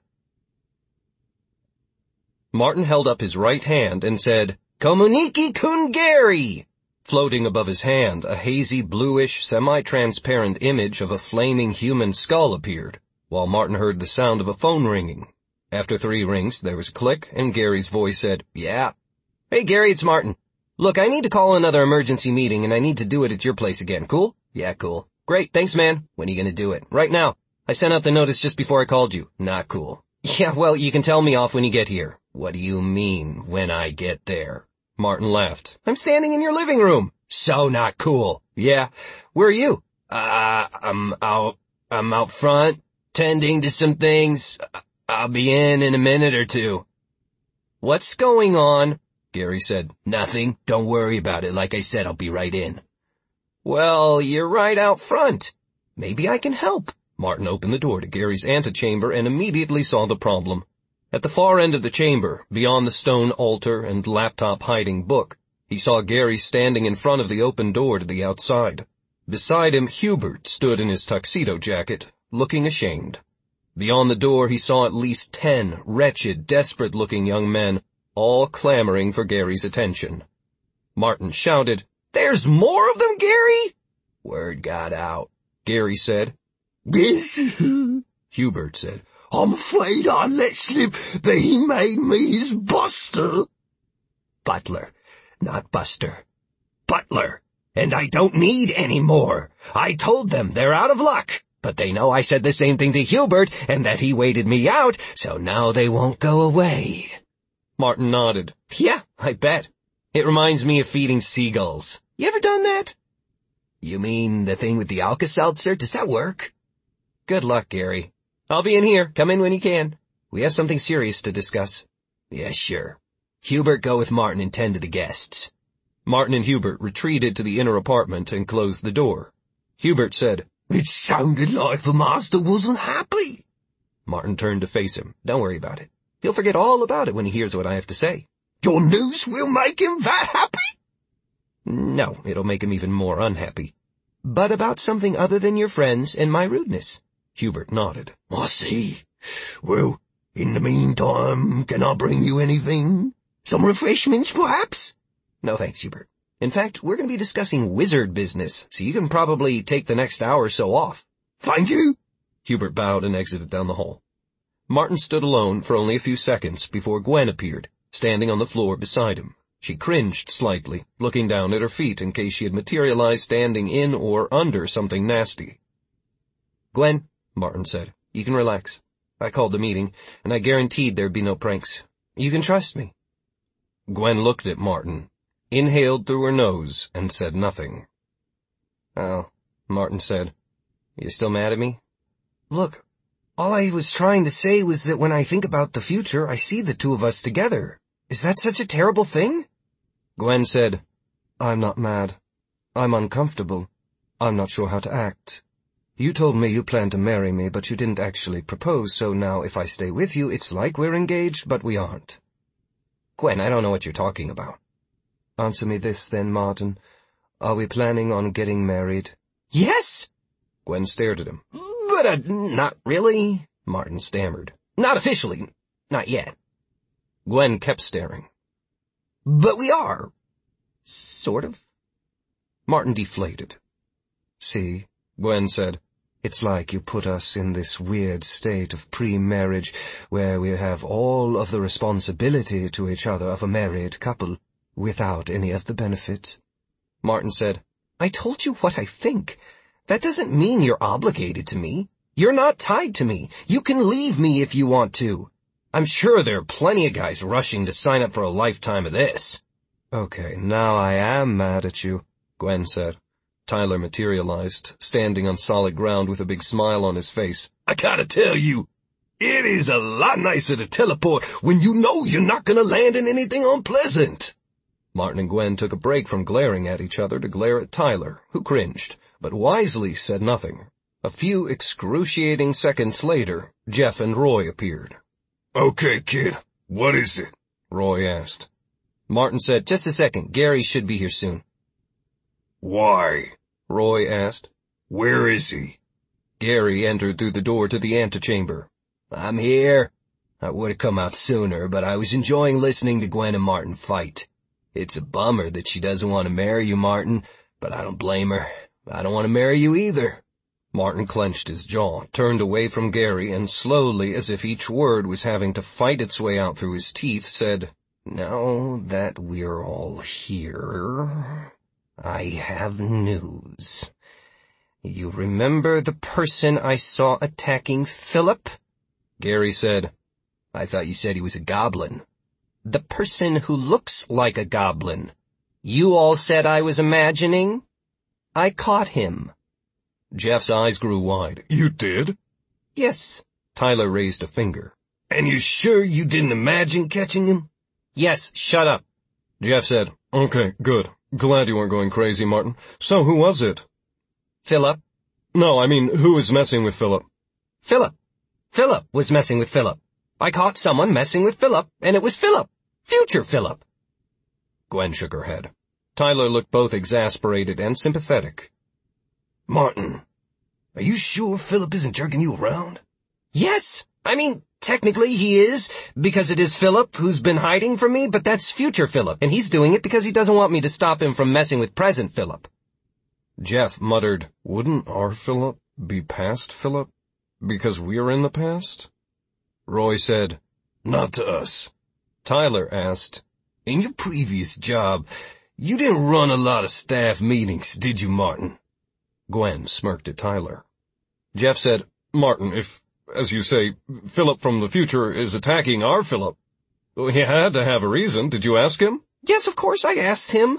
Martin held up his right hand and said, Komuniki Kungari! Floating above his hand, a hazy, bluish, semi-transparent image of a flaming human skull appeared, while Martin heard the sound of a phone ringing. After three rings, there was a click, and Gary's voice said, Yeah. Hey, Gary, it's Martin. Look, I need to call another emergency meeting, and I need to do it at your place again. Cool? Yeah, cool. Great, thanks, man. When are you gonna do it? Right now. I sent out the notice just before I called you. Not cool. Yeah, well, you can tell me off when you get here. What do you mean, when I get there? Martin laughed. I'm standing in your living room. So not cool. Yeah. Where are you? Uh, I'm out, I'm out front, tending to some things. I'll be in in a minute or two. What's going on? Gary said, Nothing. Don't worry about it. Like I said, I'll be right in. Well, you're right out front. Maybe I can help. Martin opened the door to Gary's antechamber and immediately saw the problem. At the far end of the chamber, beyond the stone altar and laptop-hiding book, he saw Gary standing in front of the open door to the outside. Beside him, Hubert stood in his tuxedo jacket, looking ashamed. Beyond the door, he saw at least ten wretched, desperate-looking young men, all clamoring for Gary's attention. Martin shouted, There's more of them, Gary? Word got out, Gary said. Yes, Hubert said. I'm afraid I let slip that he made me his buster. Butler, not Buster. Butler. And I don't need any more. I told them they're out of luck. But they know I said the same thing to Hubert and that he waited me out, so now they won't go away. Martin nodded. Yeah, I bet. It reminds me of feeding seagulls. You ever done that? You mean the thing with the Alka-Seltzer? Does that work? Good luck, Gary. I'll be in here. Come in when you can. We have something serious to discuss. Yeah, sure. Hubert, go with Martin and tend to the guests. Martin and Hubert retreated to the inner apartment and closed the door. Hubert said, It sounded like the master wasn't happy. Martin turned to face him. Don't worry about it. He'll forget all about it when he hears what I have to say. Your news will make him that happy? No, it'll make him even more unhappy. But about something other than your friends and my rudeness. Hubert nodded. I see. Well, in the meantime, can I bring you anything? Some refreshments, perhaps? No thanks, Hubert. In fact, we're going to be discussing wizard business, so you can probably take the next hour or so off. Thank you. Hubert bowed and exited down the hall. Martin stood alone for only a few seconds before Gwen appeared, standing on the floor beside him. She cringed slightly, looking down at her feet in case she had materialized standing in or under something nasty. "Gwen," Martin said, "you can relax. I called the meeting, and I guaranteed there'd be no pranks. You can trust me." Gwen looked at Martin, inhaled through her nose, and said nothing. "Oh," Martin said. "You're still mad at me?" "Look, all I was trying to say was that when I think about the future, I see the two of us together. Is that such a terrible thing?" Gwen said, "I'm not mad. I'm uncomfortable. I'm not sure how to act. You told me you planned to marry me, but you didn't actually propose, so now if I stay with you, it's like we're engaged, but we aren't." "Gwen, I don't know what you're talking about." "Answer me this then, Martin. Are we planning on getting married?" "Yes!" Gwen stared at him. "But, uh, not really," Martin stammered. "Not officially. Not yet." Gwen kept staring. "But we are. Sort of." Martin deflated. "See," Gwen said, "it's like you put us in this weird state of pre-marriage where we have all of the responsibility to each other of a married couple without any of the benefits." Martin said, "I told you what I think. That doesn't mean you're obligated to me. You're not tied to me. You can leave me if you want to. I'm sure there are plenty of guys rushing to sign up for a lifetime of this." "Okay, now I am mad at you," Gwen said. Tyler materialized, standing on solid ground with a big smile on his face. "I gotta tell you, it is a lot nicer to teleport when you know you're not gonna land in anything unpleasant." Martin and Gwen took a break from glaring at each other to glare at Tyler, who cringed, but wisely said nothing. A few excruciating seconds later, Jeff and Roy appeared. "Okay, kid, what is it?" Roy asked. Martin said, "Just a second, Gary should be here soon." "Why?" Roy asked. "Where is he?" Gary entered through the door to the antechamber. "I'm here. I would have come out sooner, but I was enjoying listening to Gwen and Martin fight. It's a bummer that she doesn't want to marry you, Martin, but I don't blame her. I don't want to marry you either." Martin clenched his jaw, turned away from Gary, and slowly, as if each word was having to fight its way out through his teeth, said, "Now that we're all here, I have news. You remember the person I saw attacking Philip?" Gary said, "I thought you said he was a goblin." "The person who looks like a goblin. You all said I was imagining? I caught him." Jeff's eyes grew wide. "You did?" "Yes." Tyler raised a finger. "And you sure you didn't imagine catching him?" "Yes, shut up." Jeff said, "Okay, good. Glad you weren't going crazy, Martin. So who was it?" "Philip." "No, I mean, who is messing with Philip?" "Philip. Philip was messing with Philip. I caught someone messing with Philip, and it was Philip. Future Philip." Gwen shook her head. Tyler looked both exasperated and sympathetic. "Martin, are you sure Philip isn't jerking you around?" "Yes. I mean, technically he is, because it is Philip who's been hiding from me, but that's future Philip, and he's doing it because he doesn't want me to stop him from messing with present Philip." Jeff muttered, "Wouldn't our Philip be past Philip? Because we're in the past?" Roy said, "Not to us." Tyler asked, "In your previous job, you didn't run a lot of staff meetings, did you, Martin?" Gwen smirked at Tyler. Jeff said, "Martin, if, as you say, Philip from the future is attacking our Philip, he had to have a reason. Did you ask him?" "Yes, of course I asked him."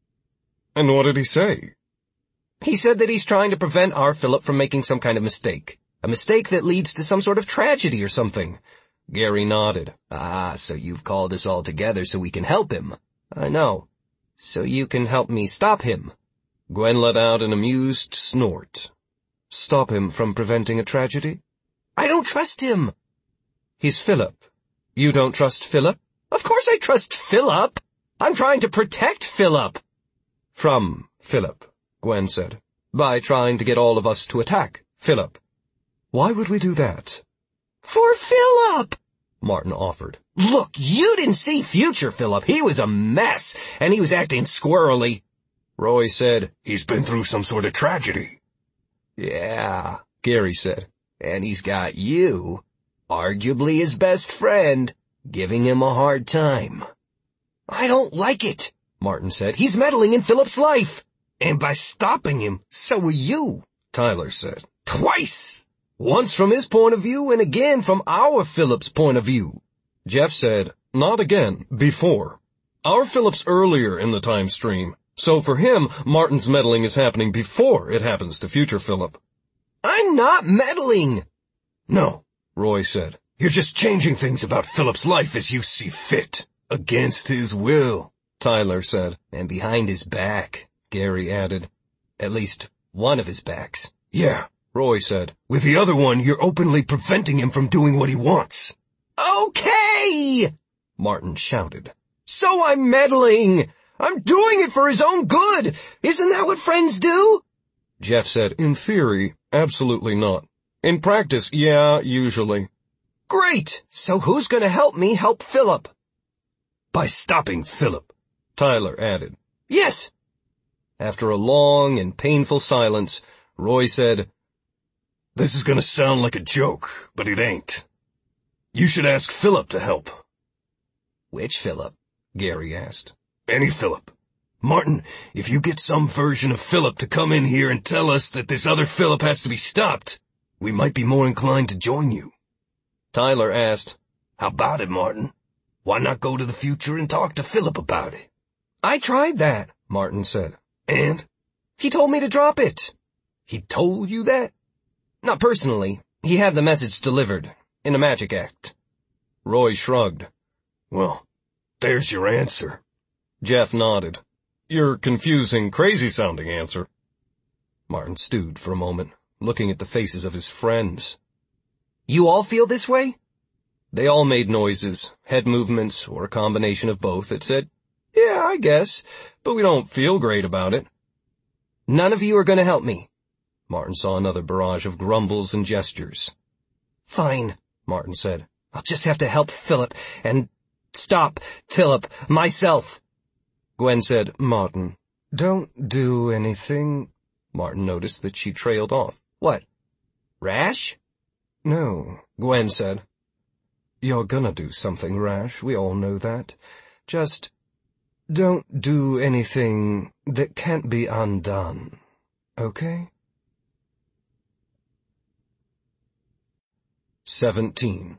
"And what did he say?" "He said that he's trying to prevent our Philip from making some kind of mistake. A mistake that leads to some sort of tragedy or something." Gary nodded. "Ah, so you've called us all together so we can help him." "I know. So you can help me stop him." Gwen let out an amused snort. "Stop him from preventing a tragedy?" "I don't trust him." "He's Philip. You don't trust Philip?" "Of course I trust Philip. I'm trying to protect Philip." "From Philip," Gwen said. "By trying to get all of us to attack Philip. Why would we do that?" "For Philip," Martin offered. "Look, you didn't see future Philip. He was a mess, and he was acting squirrely." Roy said, "He's been through some sort of tragedy." "Yeah," Gary said. And he's got you, arguably his best friend, giving him a hard time. I don't like it, Martin said. He's meddling in Philip's life. And by stopping him, so will you, Tyler said. Twice! Once from his point of view and again from our Philip's point of view. Jeff said, not again, before. Our Philip's earlier in the time stream, so for him, Martin's meddling is happening before it happens to future Philip. I'm not meddling. No, Roy said. You're just changing things about Philip's life as you see fit. Against his will, Tyler said. And behind his back, Gary added. At least one of his backs. Yeah, Roy said. With the other one, you're openly preventing him from doing what he wants. Okay! Martin shouted. So I'm meddling. I'm doing it for his own good. Isn't that what friends do? Jeff said, in theory, absolutely not. In practice, yeah, usually. Great! So who's gonna help me help Philip? By stopping Philip, Tyler added. Yes! After a long and painful silence, Roy said, This is gonna sound like a joke, but it ain't. You should ask Philip to help. Which Philip? Gary asked. Any Philip. Martin, if you get some version of Philip to come in here and tell us that this other Philip has to be stopped, we might be more inclined to join you. Tyler asked, How about it, Martin? Why not go to the future and talk to Philip about it? I tried that, Martin said. And? He told me to drop it. He told you that? Not personally. He had the message delivered, in a magic act. Roy shrugged. Well, there's your answer. Jeff nodded. Your confusing, crazy-sounding answer. Martin stewed for a moment, looking at the faces of his friends. You all feel this way? They all made noises, head movements, or a combination of both that said, yeah, I guess, but we don't feel great about it. None of you are going to help me. Martin saw another barrage of grumbles and gestures. Fine, Martin said. I'll just have to help Philip and stop Philip myself. Gwen said, Martin, don't do anything. Martin noticed that she trailed off. What? Rash? No, Gwen said. You're gonna do something rash, we all know that. Just don't do anything that can't be undone, okay? Seventeen.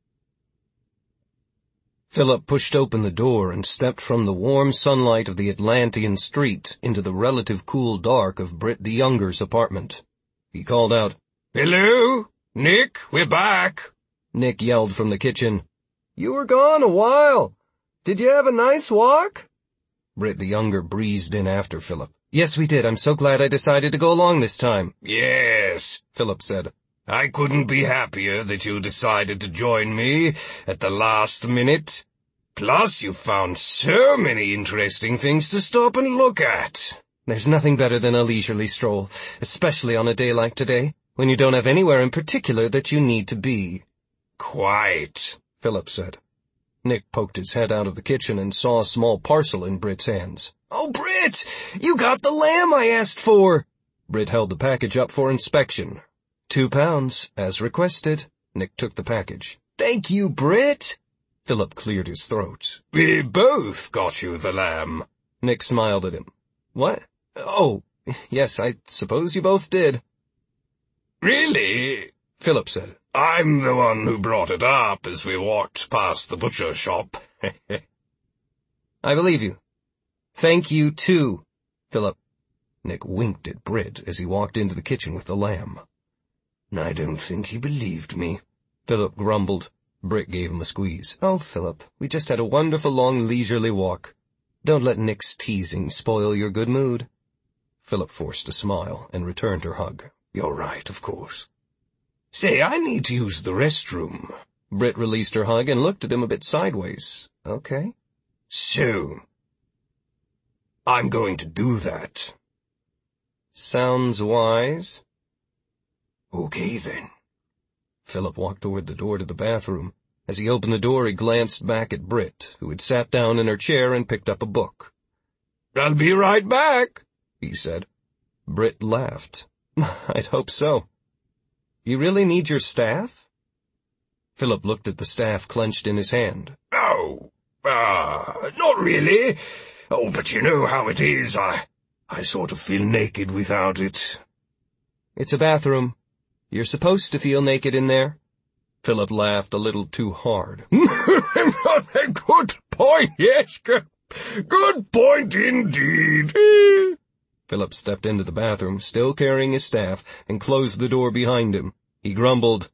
Philip pushed open the door and stepped from the warm sunlight of the Atlantean street into the relative cool dark of Britt the Younger's apartment. He called out, Hello? Nick, we're back. Nick yelled from the kitchen. You were gone a while. Did you have a nice walk? Britt the Younger breezed in after Philip. Yes, we did. I'm so glad I decided to go along this time. Yes, Philip said. I couldn't be happier that you decided to join me at the last minute. Plus, you found so many interesting things to stop and look at. There's nothing better than a leisurely stroll, especially on a day like today, when you don't have anywhere in particular that you need to be. Quite, Philip said. Nick poked his head out of the kitchen and saw a small parcel in Britt's hands. Oh, Britt! You got the lamb I asked for! Britt held the package up for inspection. Two pounds, as requested. Nick took the package. Thank you, Britt! Philip cleared his throat. We both got you the lamb. Nick smiled at him. What? Oh, yes, I suppose you both did. Really? Philip said. I'm the one who brought it up as we walked past the butcher shop. I believe you. Thank you, too, Philip. Nick winked at Britt as he walked into the kitchen with the lamb. I don't think he believed me, Philip grumbled. Britt gave him a squeeze. Oh, Philip, we just had a wonderful long leisurely walk. Don't let Nick's teasing spoil your good mood. Philip forced a smile and returned her hug. You're right, of course. Say, I need to use the restroom. Britt released her hug and looked at him a bit sideways. Okay. So, I'm going to do that. Sounds wise. Okay, then. Philip walked toward the door to the bathroom. As he opened the door, he glanced back at Britt, who had sat down in her chair and picked up a book. I'll be right back, he said. Britt laughed. I'd hope so. You really need your staff? Philip looked at the staff clenched in his hand. Oh, ah, uh, not really. Oh, but you know how it is. I, I sort of feel naked without it. It's a bathroom. You're supposed to feel naked in there. Philip laughed a little too hard. Good point, yes. Good point indeed. Philip stepped into the bathroom, still carrying his staff, and closed the door behind him. He grumbled.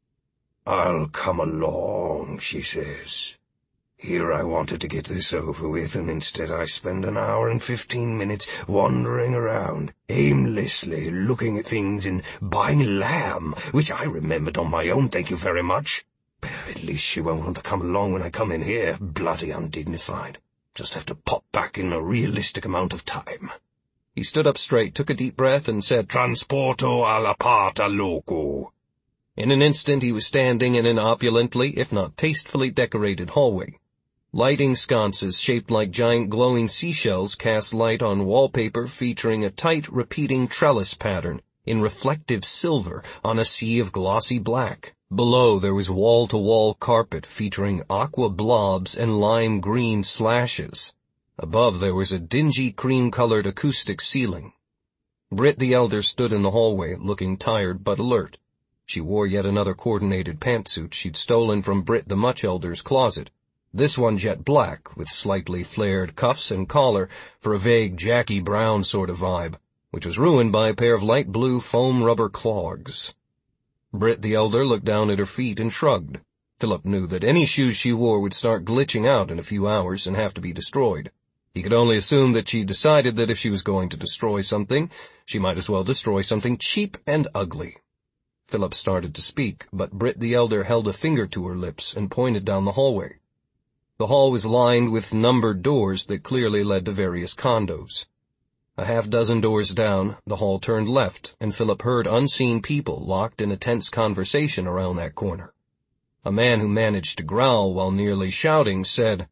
I'll come along, she says. Here I wanted to get this over with, and instead I spend an hour and fifteen minutes wandering around, aimlessly looking at things and buying lamb, which I remembered on my own, thank you very much. At least she won't want to come along when I come in here, bloody undignified. Just have to pop back in a realistic amount of time. He stood up straight, took a deep breath, and said, Transporto alla parta loco. In an instant he was standing in an opulently, if not tastefully decorated hallway. Lighting sconces shaped like giant glowing seashells cast light on wallpaper featuring a tight repeating trellis pattern in reflective silver on a sea of glossy black. Below there was wall-to-wall carpet featuring aqua blobs and lime green slashes. Above there was a dingy cream-colored acoustic ceiling. Britt the Elder stood in the hallway, looking tired but alert. She wore yet another coordinated pantsuit she'd stolen from Britt the Much Elder's closet. This one jet black, with slightly flared cuffs and collar for a vague Jackie Brown sort of vibe, which was ruined by a pair of light blue foam rubber clogs. Britt the Elder looked down at her feet and shrugged. Philip knew that any shoes she wore would start glitching out in a few hours and have to be destroyed. He could only assume that she decided that if she was going to destroy something, she might as well destroy something cheap and ugly. Philip started to speak, but Britt the Elder held a finger to her lips and pointed down the hallway. The hall was lined with numbered doors that clearly led to various condos. A half dozen doors down, the hall turned left, and Philip heard unseen people locked in a tense conversation around that corner. A man who managed to growl while nearly shouting said,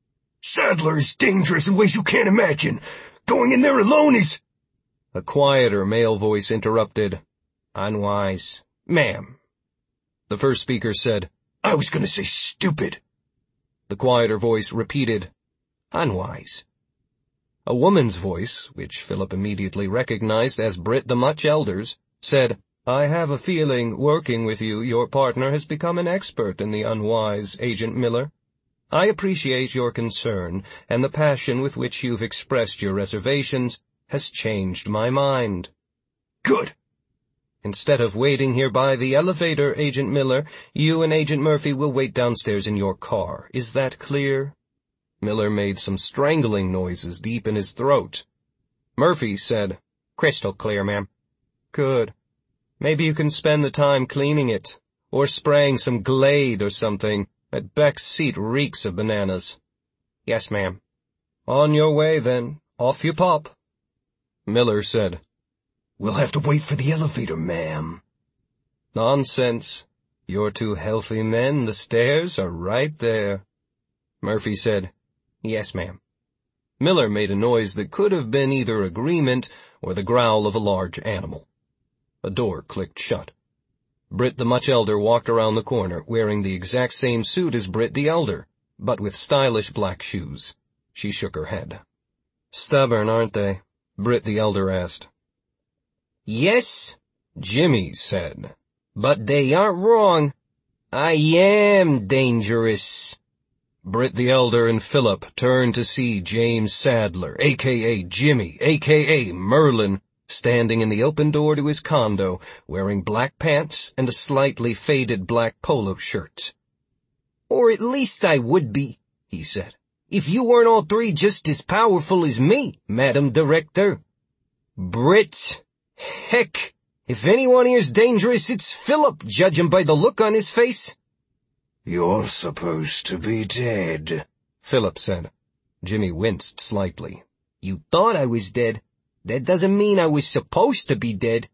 Sadler is dangerous in ways you can't imagine. Going in there alone is... A quieter male voice interrupted, Unwise. Ma'am. The first speaker said, I was going to say stupid. The quieter voice repeated, Unwise. A woman's voice, which Philip immediately recognized as Britt the Much Elder's, said, I have a feeling, working with you, your partner has become an expert in the unwise, Agent Miller. I appreciate your concern, and the passion with which you've expressed your reservations has changed my mind. Good. Instead of waiting here by the elevator, Agent Miller, you and Agent Murphy will wait downstairs in your car. Is that clear? Miller made some strangling noises deep in his throat. Murphy said, Crystal clear, ma'am. Good. Maybe you can spend the time cleaning it, or spraying some Glade or something. That back seat reeks of bananas. Yes, ma'am. On your way, then. Off you pop. Miller said, We'll have to wait for the elevator, ma'am. Nonsense. You're two healthy men. The stairs are right there. Murphy said, Yes, ma'am. Miller made a noise that could have been either agreement or the growl of a large animal. A door clicked shut. Britt the Much Elder walked around the corner, wearing the exact same suit as Britt the Elder, but with stylish black shoes. She shook her head. Stubborn, aren't they? Britt the Elder asked. Yes, Jimmy said. But they aren't wrong. I am dangerous. Britt the Elder and Philip turned to see James Sadler, a k a. Jimmy, a k a. Merlin, standing in the open door to his condo, wearing black pants and a slightly faded black polo shirt. Or at least I would be, he said, if you weren't all three just as powerful as me, Madam Director. Britt, heck, if anyone here's dangerous, it's Philip, judging by the look on his face. You're supposed to be dead, Philip said. Jimmy winced slightly. You thought I was dead. That doesn't mean I was supposed to be dead.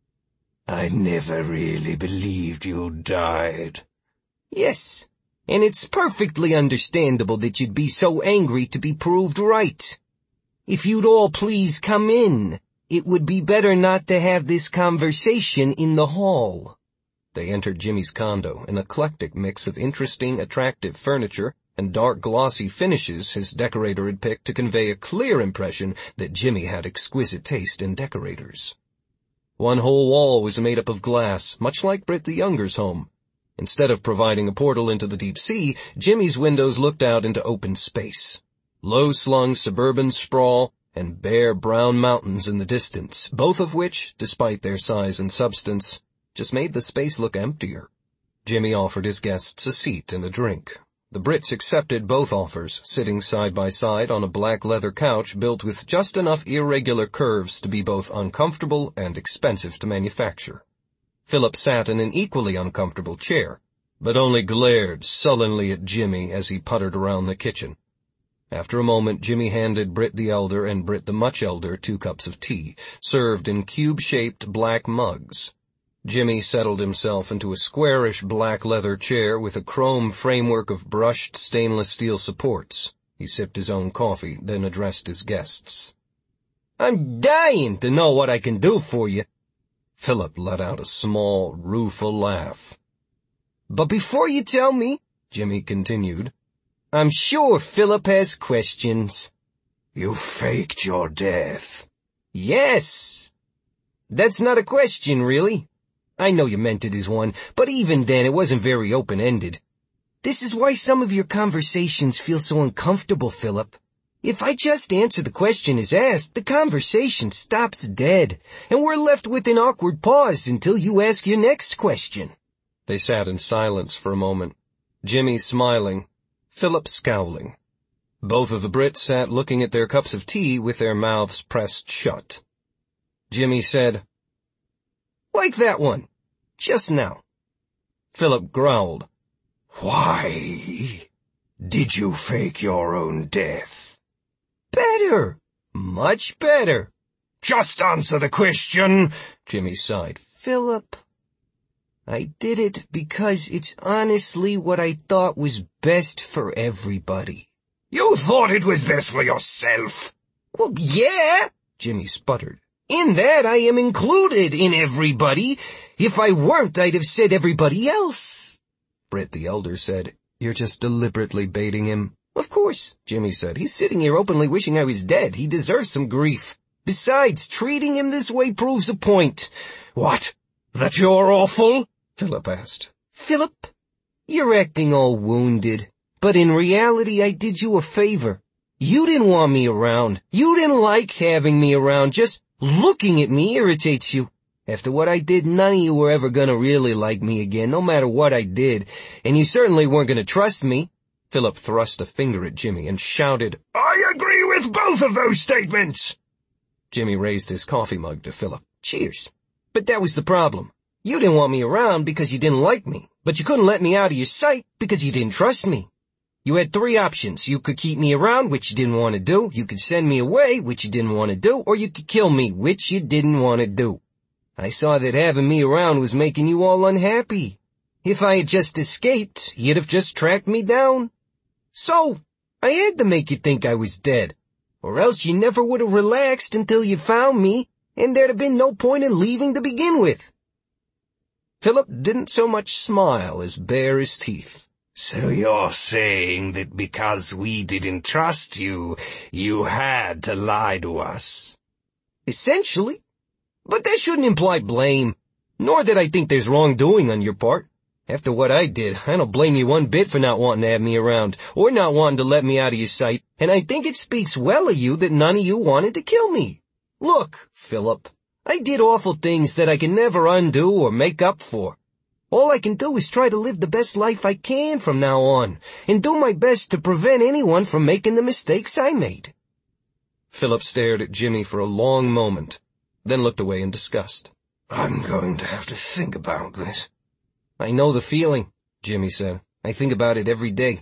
I never really believed you died. Yes, and it's perfectly understandable that you'd be so angry to be proved right. If you'd all please come in, it would be better not to have this conversation in the hall. They entered Jimmy's condo, an eclectic mix of interesting, attractive furniture and dark, glossy finishes his decorator had picked to convey a clear impression that Jimmy had exquisite taste in decorators. One whole wall was made up of glass, much like Britt the Younger's home. Instead of providing a portal into the deep sea, Jimmy's windows looked out into open space. Low-slung suburban sprawl and bare brown mountains in the distance, both of which, despite their size and substance, just made the space look emptier. Jimmy offered his guests a seat and a drink. The Brits accepted both offers, sitting side by side on a black leather couch built with just enough irregular curves to be both uncomfortable and expensive to manufacture. Philip sat in an equally uncomfortable chair, but only glared sullenly at Jimmy as he puttered around the kitchen. After a moment, Jimmy handed Britt the Elder and Britt the Much Elder two cups of tea, served in cube-shaped black mugs. Jimmy settled himself into a squarish black leather chair with a chrome framework of brushed stainless steel supports. He sipped his own coffee, then addressed his guests. "I'm dying to know what I can do for you." Philip let out a small, rueful laugh. "But before you tell me," Jimmy continued, "I'm sure Philip has questions." "You faked your death." "Yes. That's not a question, really. I know you meant it as one, but even then it wasn't very open-ended. This is why some of your conversations feel so uncomfortable, Philip. If I just answer the question as asked, the conversation stops dead, and we're left with an awkward pause until you ask your next question." They sat in silence for a moment, Jimmy smiling, Philip scowling. Both of the Brits sat looking at their cups of tea with their mouths pressed shut. Jimmy said, "Like that one. Just now." Philip growled, "Why did you fake your own death?" "Better. Much better." "Just answer the question," Jimmy sighed. "Philip, I did it because it's honestly what I thought was best for everybody." "You thought it was best for yourself." "Well, yeah," Jimmy sputtered. "In that I am included in everybody. If I weren't, I'd have said everybody else." Britt the Elder said, "You're just deliberately baiting him." "Of course," Jimmy said. "He's sitting here openly wishing I was dead. He deserves some grief. Besides, treating him this way proves a point." "What? That you're awful?" Philip asked. "Philip, you're acting all wounded. But in reality, I did you a favor. You didn't want me around. You didn't like having me around. Just looking at me irritates you. After what I did, none of you were ever gonna really like me again, no matter what I did. And you certainly weren't gonna trust me." Philip thrust a finger at Jimmy and shouted, "I agree with both of those statements." Jimmy raised his coffee mug to Philip. "Cheers. But that was the problem. You didn't want me around because you didn't like me, but you couldn't let me out of your sight because you didn't trust me. You had three options. You could keep me around, which you didn't want to do. You could send me away, which you didn't want to do. Or you could kill me, which you didn't want to do. I saw that having me around was making you all unhappy. If I had just escaped, you'd have just tracked me down. So, I had to make you think I was dead. Or else you never would have relaxed until you found me, and there'd have been no point in leaving to begin with." Philip didn't so much smile as bare his teeth. "So you're saying that because we didn't trust you, you had to lie to us?" "Essentially. But that shouldn't imply blame. Nor that I think there's wrongdoing on your part. After what I did, I don't blame you one bit for not wanting to have me around, or not wanting to let me out of your sight, and I think it speaks well of you that none of you wanted to kill me. Look, Philip, I did awful things that I can never undo or make up for. All I can do is try to live the best life I can from now on, and do my best to prevent anyone from making the mistakes I made." Philip stared at Jimmy for a long moment, then looked away in disgust. "I'm going to have to think about this." "I know the feeling," Jimmy said. "I think about it every day.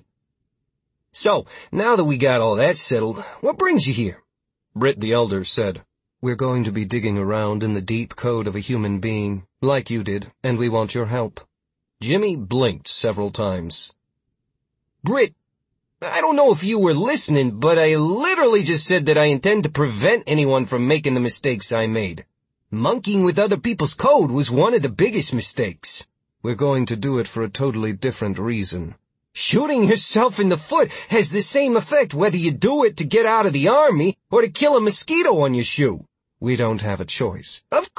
So, now that we got all that settled, what brings you here?" Britt the Elder said, "We're going to be digging around in the deep code of a human being, like you did, and we want your help." Jimmy blinked several times. "Britt, I don't know if you were listening, but I literally just said that I intend to prevent anyone from making the mistakes I made. Monkeying with other people's code was one of the biggest mistakes." We're going to do it for a totally different reason. Shooting yourself in the foot has the same effect whether you do it to get out of the army or to kill a mosquito on your shoe. We don't have a choice. Of